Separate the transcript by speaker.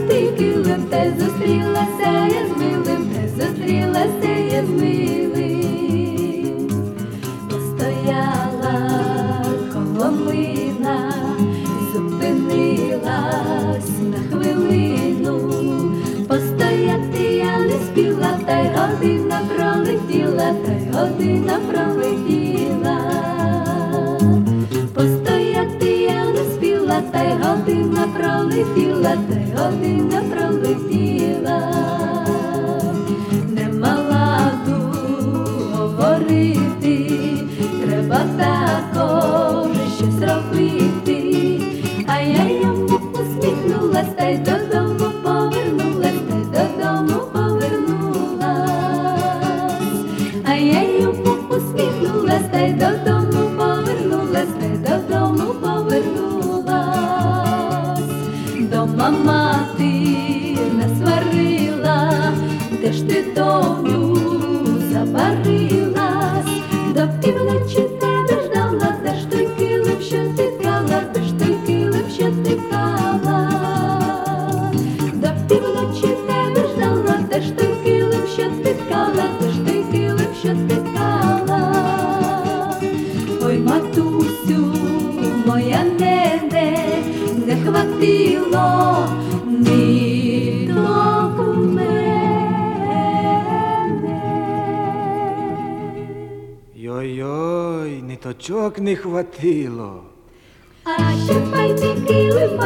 Speaker 1: жовтий килим, та й зустрілася я з милим, та й зустрілася я з милим. Постояла коломина, зупинилась на хвилину. Постояти я не спіла, та й година пролетіла, та й година пролетіла. Постояти я не спіла, та й година пролетіла, та й година пролетіла. Нема ладу говорити, треба також щось робити. А я йому усміхнулась, та й додому повернулась, та й додому повернулась. А я йому усміхнулась, та й додому повернулась, та й додому повернулась. Дома мати насварила, де ж ти, доню, забарилась? До півночі тебе ждала, де ж той килим, що ти ткала, де ж той килим, що ти ткала? До півночі тебе ждала, де ж той килим, що ти ткала, де ж той килим, що ти ткала? Ой, матусю, моя нене, не хватило ниток у мене.
Speaker 2: Йой-йой, ниточок не хватило.
Speaker 1: А ще файний килим